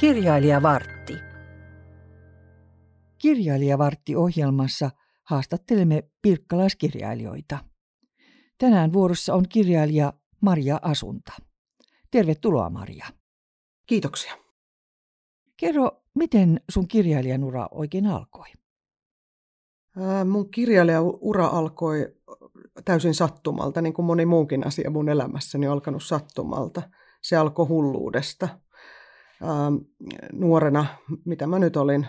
Kirjailijavartti. Kirjailijavartti-ohjelmassa haastattelemme pirkkalaiskirjailijoita. Tänään vuorossa on kirjailija Maria Asunta. Tervetuloa, Maria. Kiitoksia. Kerro, miten sun kirjailijanura oikein alkoi? Mun kirjailijaura alkoi täysin sattumalta, niin kuin moni muukin asia mun elämässäni on alkanut sattumalta. Se alkoi hulluudesta. Nuorena, mitä mä nyt olin,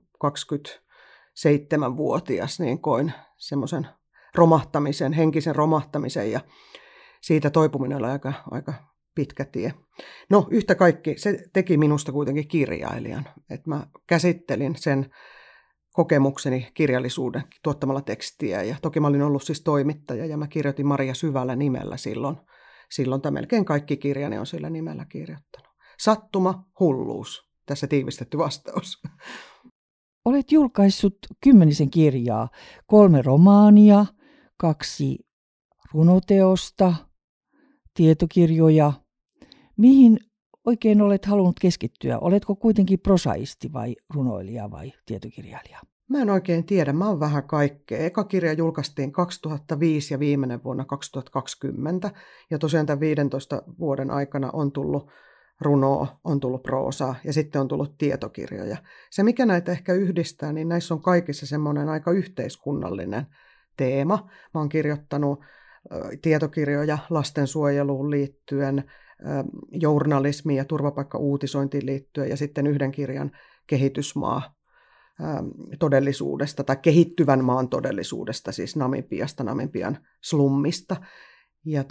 27-vuotias, niin koin semmoisen romahtamisen, henkisen romahtamisen ja siitä toipuminen oli aika pitkä tie. No yhtä kaikki, se teki minusta kuitenkin kirjailijan, että mä käsittelin sen kokemukseni kirjallisuuden tuottamalla tekstiä ja toki mä olin ollut siis toimittaja ja mä kirjoitin Maria Syvällä nimellä silloin tai melkein kaikki kirjani on sillä nimellä kirjoittanut. Sattuma, hulluus. Tässä tiivistetty vastaus. Olet julkaissut 10 kirjaa, 3 romaania, 2 runoteosta, tietokirjoja. Mihin oikein olet halunnut keskittyä? Oletko kuitenkin prosaisti vai runoilija vai tietokirjailija? Mä en oikein tiedä, mä oon vähän kaikkea. Eka kirja julkaistiin 2005 ja viimeinen vuonna 2020. Ja tosiaan tämän 15 vuoden aikana on tullut runoa, on tullut proosaa ja sitten on tullut tietokirjoja. Se, mikä näitä ehkä yhdistää, niin näissä on kaikissa semmoinen aika yhteiskunnallinen teema. Mä oon kirjoittanut tietokirjoja lastensuojeluun liittyen, journalismiin ja turvapaikkauutisointiin liittyen ja sitten yhden kirjan kehitysmaa todellisuudesta tai kehittyvän maan todellisuudesta, siis Namibiasta, Namibian slummista. Ja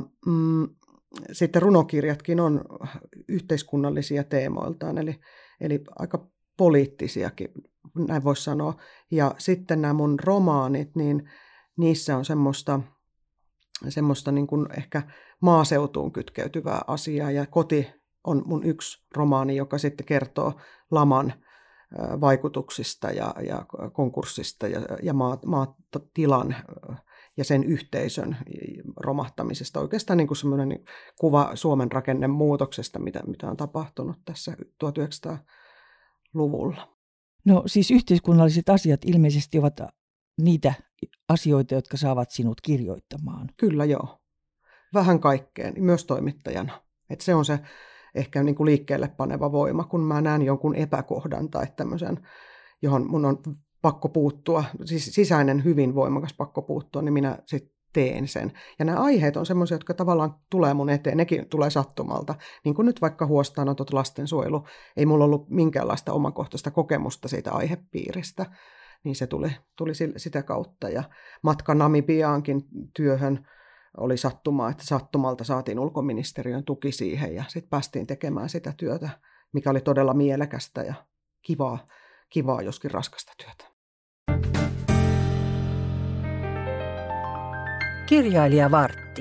sitten runokirjatkin on yhteiskunnallisia teemoiltaan, eli aika poliittisiakin, näin voisi sanoa. Ja sitten nämä mun romaanit, niin niissä on semmoista niin kuin ehkä maaseutuun kytkeytyvää asiaa. Ja Koti on mun yksi romaani, joka sitten kertoo laman vaikutuksista ja konkurssista ja maatilan ja sen yhteisön romahtamisesta. Oikeastaan niin kuin semmoinen kuva Suomen rakennemuutoksesta, mitä on tapahtunut tässä 1900-luvulla. No siis yhteiskunnalliset asiat ilmeisesti ovat niitä asioita, jotka saavat sinut kirjoittamaan. Kyllä joo. Vähän kaikkeen, myös toimittajana. Et se on se ehkä niin kuin liikkeelle paneva voima, kun mä näen jonkun epäkohdan tai tämmöisen, johon mun on pakko puuttua, siis sisäinen hyvin voimakas pakko puuttua, niin minä sitten teen sen. Ja nämä aiheet on semmoisia, jotka tavallaan tulee mun eteen, nekin tulee sattumalta. Niin kuin nyt vaikka huostaanotot, lastensuojelu, ei mulla ollut minkäänlaista omakohtaista kokemusta siitä aihepiiristä, niin se tuli sitä kautta. Ja matka Namibiaankin työhön oli sattumaa, että sattumalta saatiin ulkoministeriön tuki siihen ja sitten päästiin tekemään sitä työtä, mikä oli todella mielekästä ja kivaa joskin raskasta työtä. Kirjailijavartti.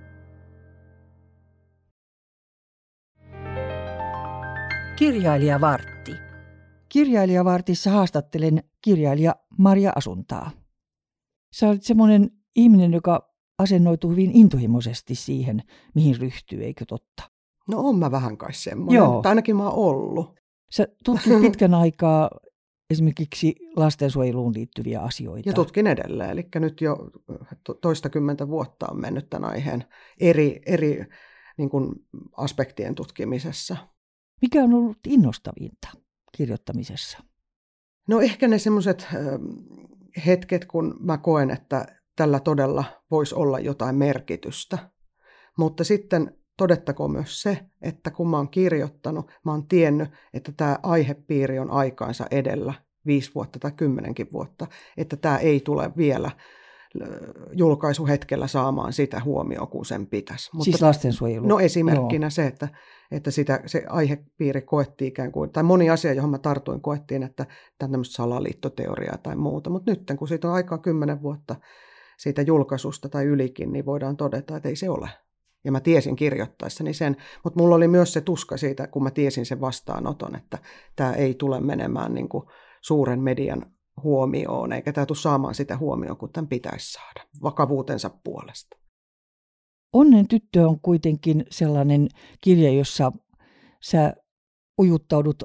Kirjailijavartti. Kirjailijavartissa haastattelen kirjailija Maria Asuntaa. Sä olet semmoinen ihminen, joka asennoituu hyvin intohimoisesti siihen, mihin ryhtyy, eikö totta? No on mä vähän kai semmoinen, mutta ainakin mä oon ollut. Sä tutkit pitkän aikaa esimerkiksi lastensuojeluun liittyviä asioita. Ja tutkin edelleen, eli nyt jo toistakymmentä vuotta on mennyt tämän aiheen eri niin kuin aspektien tutkimisessa. Mikä on ollut innostavinta kirjoittamisessa? No ehkä ne semmoiset hetket, kun mä koen, että tällä todella voisi olla jotain merkitystä. Mutta sitten todettakoon myös se, että kun mä oon kirjoittanut, mä oon tiennyt, että tämä aihepiiri on aikaansa edellä 5 vuotta tai 10 vuotta, että tämä ei tule vielä julkaisuhetkellä saamaan sitä huomioon, kun sen pitäisi. Siis lastensuojelu? No esimerkkinä se, että se aihepiiri koettiin ikään kuin, tai moni asia, johon mä tartuin, koettiin, että tämä on tämmöistä salaliittoteoriaa tai muuta. Mutta nyt, kun siitä on aikaa 10 vuotta siitä julkaisusta tai ylikin, niin voidaan todeta, että ei se ole. Ja mä tiesin kirjoittaessani sen, mutta mulla oli myös se tuska siitä, kun mä tiesin sen vastaanoton, että tämä ei tule menemään niin kuin suuren median huomioon, eikä tämä tule saamaan sitä huomioon, kun tämän pitäisi saada vakavuutensa puolesta. Onnen tyttö on kuitenkin sellainen kirja, jossa sä ujuttaudut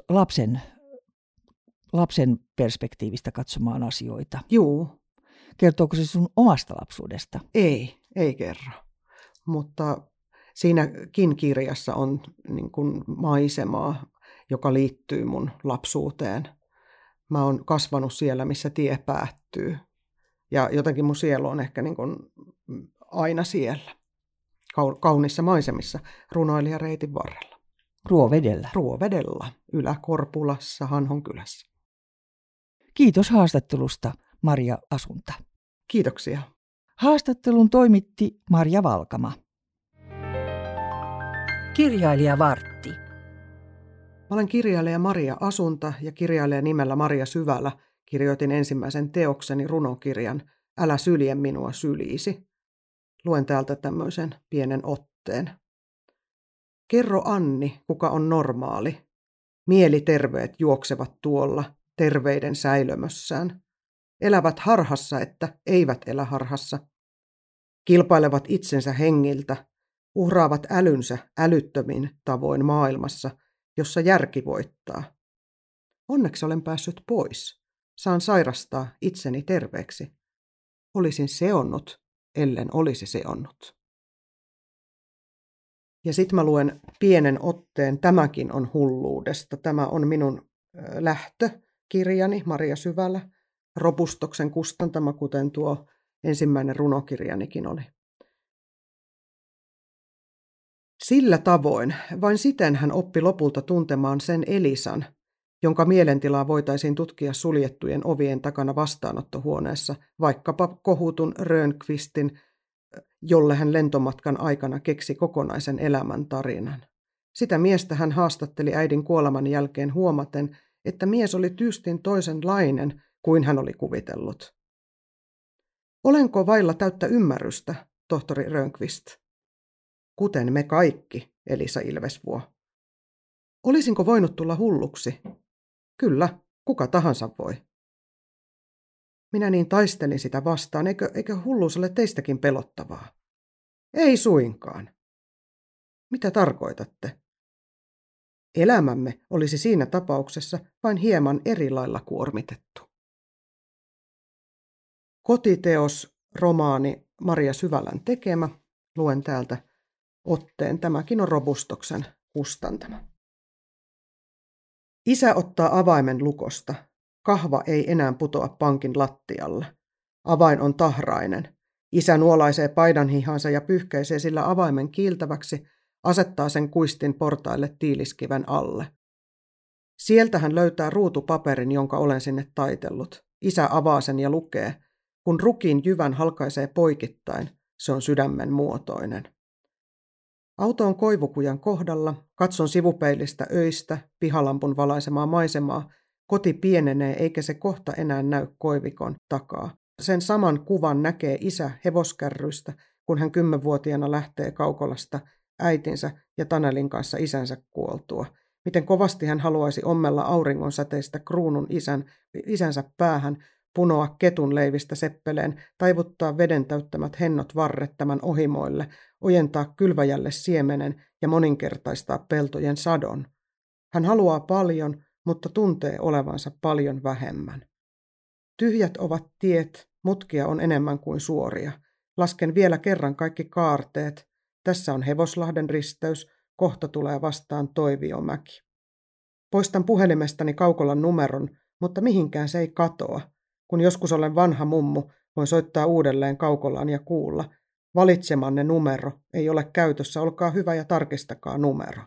lapsen perspektiivistä katsomaan asioita. Juu. Kertooko se sun omasta lapsuudesta? Ei kerro. Mutta siinäkin kirjassa on niin kuin maisemaa, joka liittyy mun lapsuuteen. Mä oon kasvanut siellä, missä tie päättyy. Ja jotenkin mun sielu on ehkä niin kuin aina siellä. Kaunissa maisemissa, runoilijareitin varrella. Ruovedellä, Ylä-Korpulassa, Hanhonkylässä. Kiitos haastattelusta, Maria Asunta. Kiitoksia. Haastattelun toimitti Marja Valkama. Kirjailijavartti. Mä olen kirjailija Maria Asunta ja kirjailija nimellä Maria Syvälä kirjoitin ensimmäisen teokseni runokirjan Älä sylje minua syliisi. Luen täältä tämmöisen pienen otteen. Kerro Anni, kuka on normaali. Mieliterveet juoksevat tuolla terveiden säilömössään. Elävät harhassa, että eivät elä harhassa. Kilpailevat itsensä hengiltä, uhraavat älynsä älyttömin tavoin maailmassa, jossa järki voittaa. Onneksi olen päässyt pois. Saan sairastaa itseni terveeksi. Olisin seonnut, ellen olisi seonnut. Ja sitten mä luen pienen otteen, tämäkin on hulluudesta. Tämä on minun lähtökirjani, Maria Syvälä, Robustoksen kustantama, kuten tuo ensimmäinen runokirjanikin oli. Sillä tavoin, vain siten hän oppi lopulta tuntemaan sen Elisan, jonka mielentilaa voitaisiin tutkia suljettujen ovien takana vastaanottohuoneessa, vaikkapa kohutun Rönnqvistin, jolle hän lentomatkan aikana keksi kokonaisen elämän tarinan. Sitä miestä hän haastatteli äidin kuoleman jälkeen huomaten, että mies oli tyystin toisenlainen kuin hän oli kuvitellut. Olenko vailla täyttä ymmärrystä, tohtori Rönnqvist? Kuten me kaikki, Elisa Ilvesvuo. Olisinko voinut tulla hulluksi? Kyllä, kuka tahansa voi. Minä niin taistelin sitä vastaan, eikö hulluus ole teistäkin pelottavaa? Ei suinkaan. Mitä tarkoitatte? Elämämme olisi siinä tapauksessa vain hieman eri lailla kuormitettu. Kotiteos, romaani Maria Syvälän tekemä. Luen täältä otteen. Tämäkin on Robustoksen kustantama. Isä ottaa avaimen lukosta. Kahva ei enää putoa pankin lattialle. Avain on tahrainen. Isä nuolaisee paidanhihansa ja pyyhkäisee sillä avaimen kiiltäväksi, asettaa sen kuistin portaille tiiliskiven alle. Sieltä hän löytää ruutupaperin, jonka olen sinne taitellut. Isä avaa sen ja lukee. Kun rukin jyvän halkaisee poikittain, se on sydämen muotoinen. Auto on koivukujan kohdalla, katson sivupeilistä öistä, pihalampun valaisemaa maisemaa, koti pienenee eikä se kohta enää näy koivikon takaa. Sen saman kuvan näkee isä hevoskärryistä, kun hän 10-vuotiaana lähtee Kaukolasta äitinsä ja Tanelin kanssa isänsä kuoltua. Miten kovasti hän haluaisi ommella auringon säteistä kruunun isänsä päähän, punoa ketun leivistä seppeleen, taivuttaa veden täyttämät hennot varret tämän ohimoille, ojentaa kylväjälle siemenen ja moninkertaistaa peltojen sadon. Hän haluaa paljon, mutta tuntee olevansa paljon vähemmän. Tyhjät ovat tiet, mutkia on enemmän kuin suoria. Lasken vielä kerran kaikki kaarteet. Tässä on Hevoslahden risteys, kohta tulee vastaan Toiviomäki. Poistan puhelimestani Kaukolan numeron, mutta mihinkään se ei katoa. Kun joskus olen vanha mummu, voin soittaa uudelleen Kaukolaan ja kuulla. Valitsemanne numero ei ole käytössä, olkaa hyvä ja tarkistakaa numero.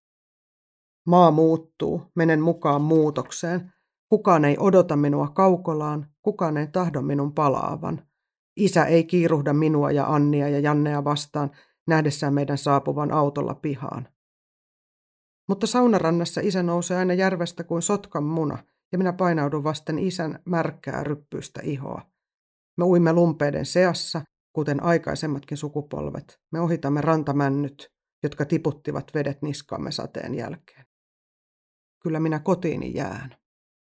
Maa muuttuu, menen mukaan muutokseen. Kukaan ei odota minua Kaukolaan, kukaan ei tahdo minun palaavan. Isä ei kiiruhda minua ja Annia ja Jannea vastaan nähdessään meidän saapuvan autolla pihaan. Mutta saunarannassa isä nousee aina järvestä kuin sotkan muna, ja minä painaudun vasten isän märkää ryppyistä ihoa. Me uimme lumpeiden seassa, kuten aikaisemmatkin sukupolvet. Me ohitamme rantamännyt, jotka tiputtivat vedet niskaamme sateen jälkeen. Kyllä minä kotiini jään.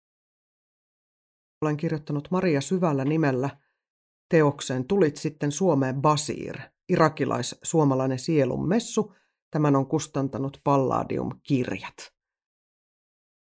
Olen kirjoittanut Maria Syvällä nimellä teoksen Tulit sitten Suomeen Basir, irakilais-suomalainen sielun messu. Tämän on kustantanut Palladium-kirjat.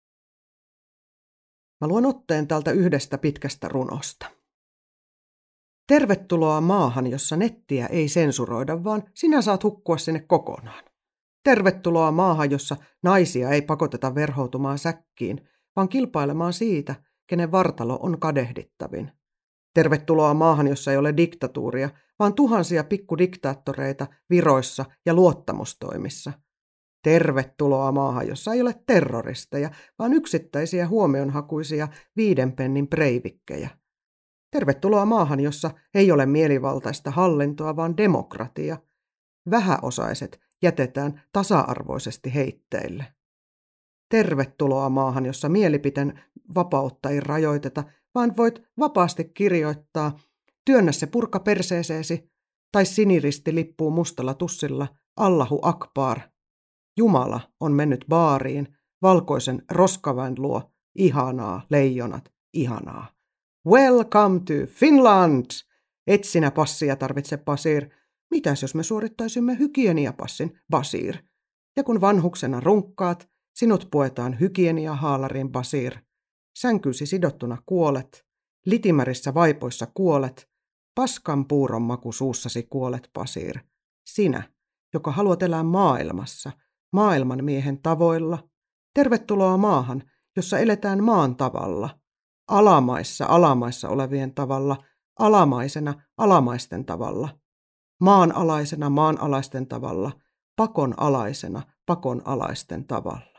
Mä luen otteen tältä yhdestä pitkästä runosta. Tervetuloa maahan, jossa nettiä ei sensuroida, vaan sinä saat hukkua sinne kokonaan. Tervetuloa maahan, jossa naisia ei pakoteta verhoutumaan säkkiin, vaan kilpailemaan siitä, kenen vartalo on kadehdittavin. Tervetuloa maahan, jossa ei ole diktatuuria, vaan tuhansia pikkudiktaattoreita viroissa ja luottamustoimissa. Tervetuloa maahan, jossa ei ole terroristeja, vaan yksittäisiä huomionhakuisia 5 pennin breivikkejä. Tervetuloa maahan, jossa ei ole mielivaltaista hallintoa, vaan demokratia. Vähäosaiset jätetään tasa-arvoisesti heitteille. Tervetuloa maahan, jossa mielipiteen vapautta ei rajoiteta, vaan voit vapaasti kirjoittaa työnnä se purka perseeseesi tai siniristi lippuu mustalla tussilla Allahu Akbar. Jumala on mennyt baariin, valkoisen roskaväen luo, ihanaa, leijonat, ihanaa. Welcome to Finland! Et sinä passia tarvitse, Basir. Mitäs jos me suorittaisimme hygieniapassin, Basir? Ja kun vanhuksena runkkaat, sinut puetaan hygieniahaalariin, Basir. Sänkysi sidottuna kuolet, litimärissä vaipoissa kuolet, paskan puuron maku suussasi kuolet, Basir. Sinä, joka haluat elää maailmassa, maailman miehen tavoilla. Tervetuloa maahan, jossa eletään maan tavalla. Alamaissa olevien tavalla, alamaisena alamaisten tavalla. Maanalaisena maanalaisten tavalla, pakonalaisena pakonalaisten tavalla.